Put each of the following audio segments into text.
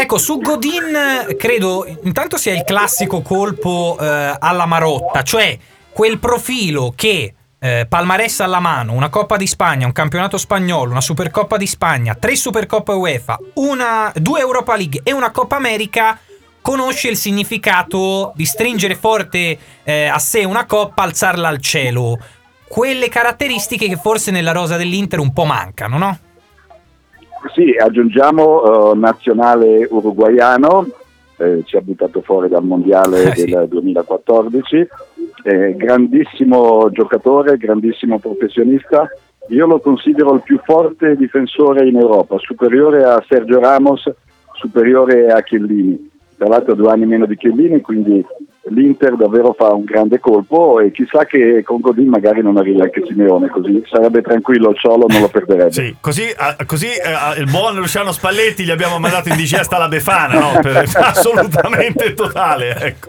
Ecco, su Godin credo intanto sia il classico colpo alla Marotta, cioè quel profilo che palmarès alla mano, una Coppa di Spagna, un campionato spagnolo, una Supercoppa di Spagna, 3 Supercoppe UEFA, 2 Europa League e una Coppa America, conosce il significato di stringere forte a sé una coppa, alzarla al cielo. Quelle caratteristiche che forse nella rosa dell'Inter un po' mancano, no? Sì, aggiungiamo nazionale uruguaiano, ci ha buttato fuori dal mondiale del 2014, grandissimo giocatore, grandissimo professionista. Io lo considero il più forte difensore in Europa, superiore a Sergio Ramos, superiore a Chiellini. Tra l'altro 2 anni meno di Chiellini, quindi l'Inter davvero fa un grande colpo e chissà che con Godin magari non arriva anche Simeone, così sarebbe tranquillo, il Ciolo non lo perderebbe. Sì, così il buon Luciano Spalletti gli abbiamo mandato in digesta la Befana, no? Assolutamente totale, ecco.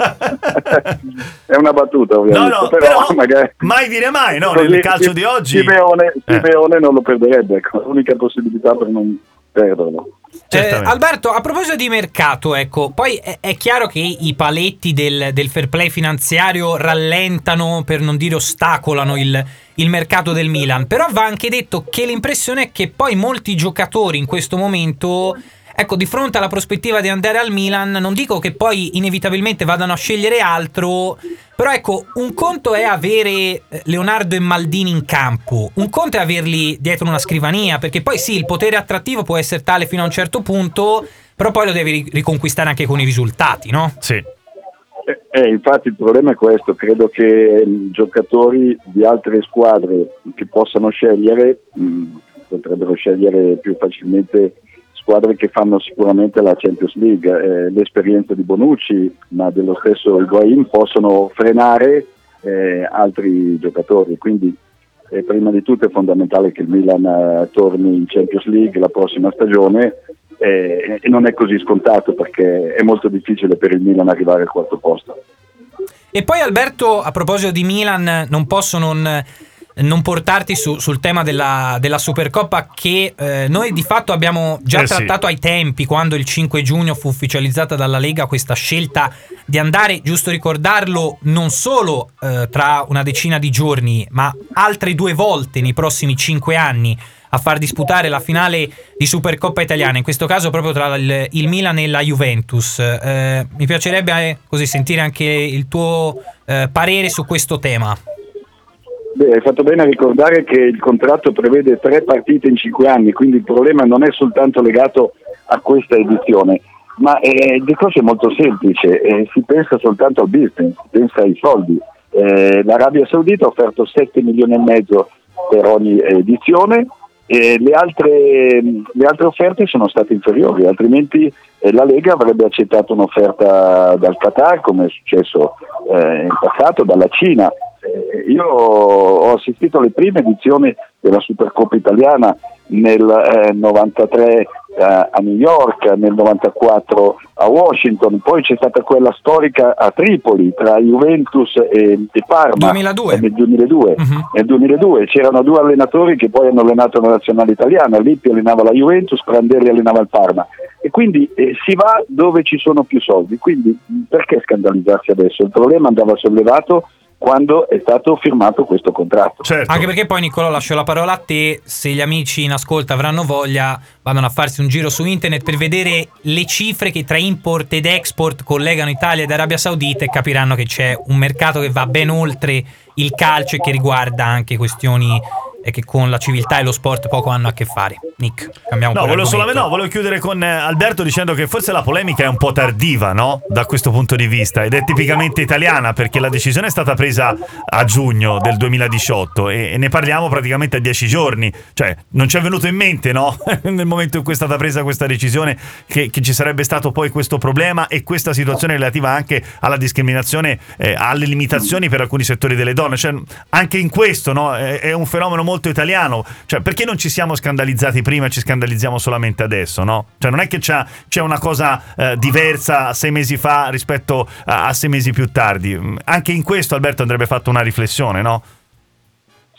È una battuta ovviamente, no, però magari mai dire mai, no? Nel calcio di oggi Simeone non lo perderebbe, ecco, l'unica possibilità per non perderlo. Alberto, a proposito di mercato, ecco, poi è chiaro che i paletti del fair play finanziario rallentano, per non dire ostacolano il mercato del Milan, però va anche detto che l'impressione è che poi molti giocatori in questo momento, ecco, di fronte alla prospettiva di andare al Milan, non dico che poi inevitabilmente vadano a scegliere altro, però ecco, un conto è avere Leonardo e Maldini in campo, un conto è averli dietro una scrivania, perché poi sì, il potere attrattivo può essere tale fino a un certo punto, però poi lo devi riconquistare anche con i risultati, no? Sì. Infatti il problema è questo, credo che giocatori di altre squadre che possano scegliere potrebbero scegliere più facilmente squadre che fanno sicuramente la Champions League, l'esperienza di Bonucci, ma dello stesso Higuaín, possono frenare altri giocatori, quindi prima di tutto è fondamentale che il Milan torni in Champions League la prossima stagione, e non è così scontato perché è molto difficile per il Milan arrivare al 4º posto. E poi Alberto, a proposito di Milan, non posso non portarti sul tema della Supercoppa che noi di fatto abbiamo già trattato ai tempi, quando il 5 giugno fu ufficializzata dalla Lega questa scelta di andare, giusto ricordarlo, non solo tra una decina di giorni, ma altre 2 volte nei prossimi 5 anni a far disputare la finale di Supercoppa italiana, in questo caso proprio tra il Milan e la Juventus. Mi piacerebbe così sentire anche il tuo parere su questo tema. Hai fatto bene a ricordare che il contratto prevede 3 partite in 5 anni, quindi il problema non è soltanto legato a questa edizione, ma il discorso è molto semplice, si pensa soltanto al business, si pensa ai soldi. L'Arabia Saudita ha offerto 7 milioni e mezzo per ogni edizione, e le altre offerte sono state inferiori, altrimenti la Lega avrebbe accettato un'offerta dal Qatar, come è successo in passato, dalla Cina. Io ho assistito alle prime edizioni della Supercoppa italiana nel 93 a New York, nel 94 a Washington, poi c'è stata quella storica a Tripoli tra Juventus e Parma 2002. Nel 2002. Uh-huh. Nel 2002 c'erano 2 allenatori che poi hanno allenato la nazionale italiana, Lippi allenava la Juventus, Prandelli allenava il Parma, e quindi si va dove ci sono più soldi, quindi perché scandalizzarsi adesso? Il problema andava sollevato quando è stato firmato questo contratto. Certo. Anche perché poi, Nicolò, lascio la parola a te. Se gli amici in ascolto avranno voglia, vadano a farsi un giro su internet per vedere le cifre che tra import ed export collegano Italia ed Arabia Saudita, e capiranno che c'è un mercato che va ben oltre il calcio e che riguarda anche questioni che con la civiltà e lo sport poco hanno a che fare. Nick, cambiamo volevo chiudere con Alberto dicendo che forse la polemica è un po' tardiva, no? Da questo punto di vista, ed è tipicamente italiana, perché la decisione è stata presa a giugno del 2018 e ne parliamo praticamente a 10 giorni, cioè non ci è venuto in mente, no? Nel momento in cui è stata presa questa decisione che ci sarebbe stato poi questo problema e questa situazione relativa anche alla discriminazione, alle limitazioni per alcuni settori delle donne, cioè anche in questo, no? È un fenomeno molto italiano, cioè perché non ci siamo scandalizzati prima e ci scandalizziamo solamente adesso, no? Cioè non è che c'è una cosa diversa 6 mesi fa rispetto a 6 mesi più tardi. Anche in questo, Alberto, andrebbe fatto una riflessione, no?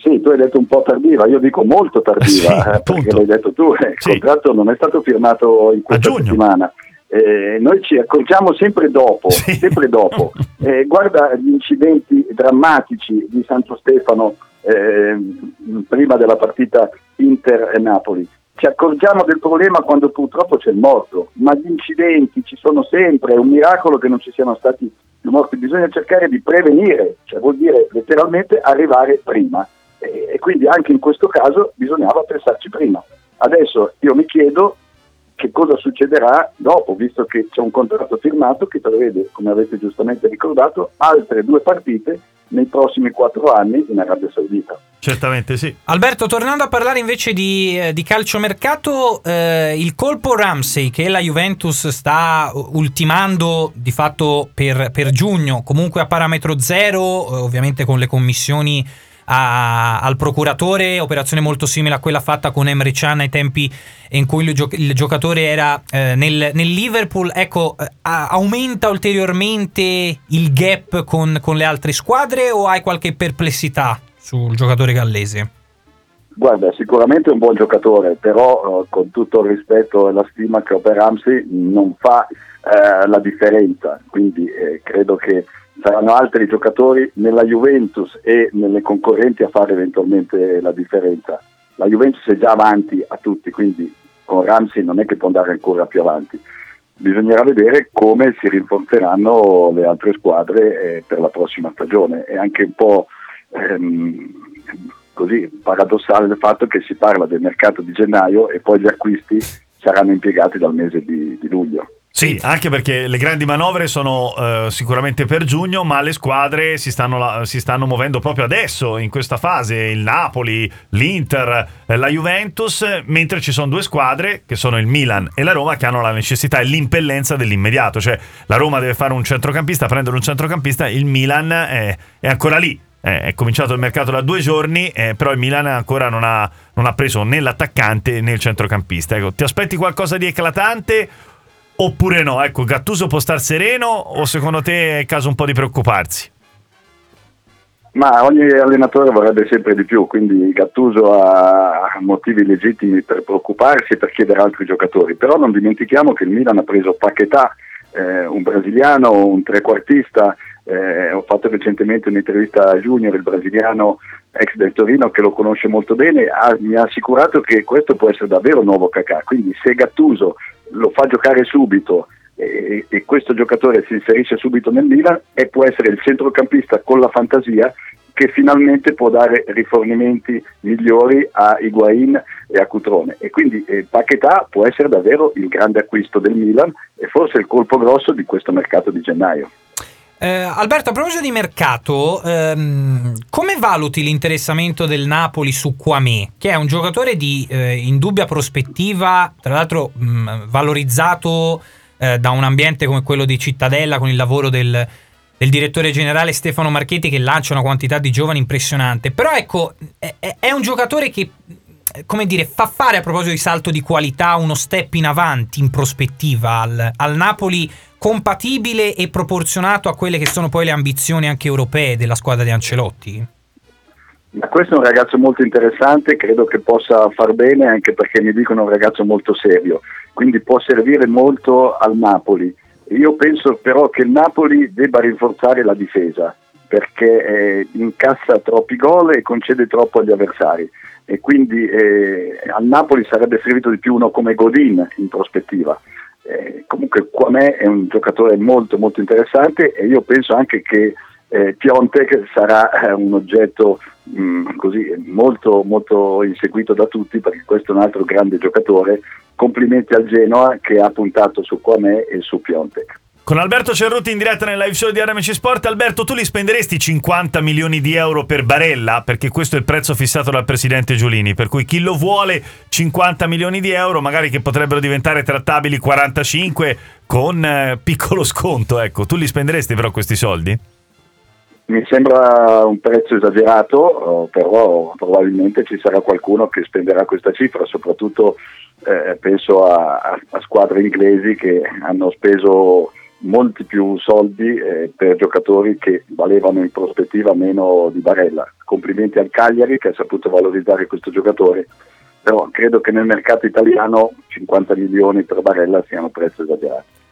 Sì, tu hai detto un po' tardiva, io dico molto tardiva, Sì, perché l'hai detto tu, il Sì. contratto non è stato firmato in questa giugno. settimana. Noi ci accorgiamo sempre dopo, Sì. sempre dopo. Guarda gli incidenti drammatici di Santo Stefano prima della partita Inter e Napoli. Ci accorgiamo del problema quando purtroppo c'è il morto, ma gli incidenti ci sono sempre, è un miracolo che non ci siano stati più morti, bisogna cercare di prevenire, cioè vuol dire letteralmente arrivare prima. E quindi anche in questo caso bisognava pensarci prima. Adesso io mi chiedo che cosa succederà dopo, visto che c'è un contratto firmato che prevede, come avete giustamente ricordato, altre 2 partite nei prossimi 4 anni in Arabia Saudita. Certamente sì. Alberto, tornando a parlare invece di calciomercato, il colpo Ramsey che la Juventus sta ultimando di fatto per giugno, comunque a parametro zero, ovviamente con le commissioni al procuratore, operazione molto simile a quella fatta con Emre Can ai tempi in cui il giocatore era nel Liverpool. Ecco, aumenta ulteriormente il gap con le altre squadre o hai qualche perplessità sul giocatore gallese? Guarda, sicuramente è un buon giocatore, però con tutto il rispetto e la stima che ho per Ramsey non fa la differenza, quindi credo che saranno altri giocatori nella Juventus e nelle concorrenti a fare eventualmente la differenza. La Juventus è già avanti a tutti, quindi con Ramsey non è che può andare ancora più avanti. Bisognerà vedere come si rinforzeranno le altre squadre per la prossima stagione. È anche un po' così paradossale il fatto che si parla del mercato di gennaio e poi gli acquisti saranno impiegati dal mese di luglio. Sì, anche perché le grandi manovre sono sicuramente per giugno, ma le squadre si stanno muovendo proprio adesso, in questa fase, il Napoli, l'Inter, la Juventus, mentre ci sono 2 squadre, che sono il Milan e la Roma, che hanno la necessità e l'impellenza dell'immediato, cioè la Roma deve fare un centrocampista, prendere un centrocampista, il Milan è ancora lì. È cominciato il mercato da 2 giorni, però il Milan ancora non ha preso né l'attaccante né il centrocampista. Ecco, ti aspetti qualcosa di eclatante oppure no? Ecco, Gattuso può star sereno o secondo te è caso un po' di preoccuparsi? Ma ogni allenatore vorrebbe sempre di più, quindi Gattuso ha motivi legittimi per preoccuparsi e per chiedere altri giocatori, però non dimentichiamo che il Milan ha preso Paquetá, un brasiliano, un trequartista. Ho fatto recentemente un'intervista a Junior, il brasiliano ex del Torino, che lo conosce molto bene, mi ha assicurato che questo può essere davvero un nuovo Kakà, quindi se Gattuso lo fa giocare subito e questo giocatore si inserisce subito nel Milan, e può essere il centrocampista con la fantasia che finalmente può dare rifornimenti migliori a Higuaín e a Cutrone, e quindi Paquetá può essere davvero il grande acquisto del Milan e forse il colpo grosso di questo mercato di gennaio. Alberto, a proposito di mercato, come valuti l'interessamento del Napoli su Kouamé, che è un giocatore di indubbia prospettiva, tra l'altro valorizzato da un ambiente come quello di Cittadella, con il lavoro del direttore generale Stefano Marchetti, che lancia una quantità di giovani impressionante. Però ecco, è un giocatore che, come dire, fa fare, a proposito di salto di qualità, uno step in avanti in prospettiva al Napoli, compatibile e proporzionato a quelle che sono poi le ambizioni anche europee della squadra di Ancelotti? Ma questo è un ragazzo molto interessante, credo che possa far bene, anche perché mi dicono un ragazzo molto serio, quindi può servire molto al Napoli. Io penso però che il Napoli debba rinforzare la difesa, perché incassa troppi gol e concede troppo agli avversari, e quindi al Napoli sarebbe servito di più uno come Godin in prospettiva. Comunque Kouamé è un giocatore molto molto interessante, e io penso anche che Piontek sarà un oggetto così molto molto inseguito da tutti, perché questo è un altro grande giocatore. Complimenti al Genoa che ha puntato su Kouamé e su Piontek. Con Alberto Cerruti in diretta nel live show di RMC Sport. Alberto, tu li spenderesti 50 milioni di euro per Barella? Perché questo è il prezzo fissato dal presidente Giulini, per cui chi lo vuole 50 milioni di euro, magari che potrebbero diventare trattabili 45 con piccolo sconto, ecco. Tu li spenderesti però questi soldi? Mi sembra un prezzo esagerato, però probabilmente ci sarà qualcuno che spenderà questa cifra, soprattutto penso a squadre inglesi che hanno speso molti più soldi per giocatori che valevano in prospettiva meno di Barella. Complimenti al Cagliari che ha saputo valorizzare questo giocatore, però credo che nel mercato italiano 50 milioni per Barella siano prezzi esagerati.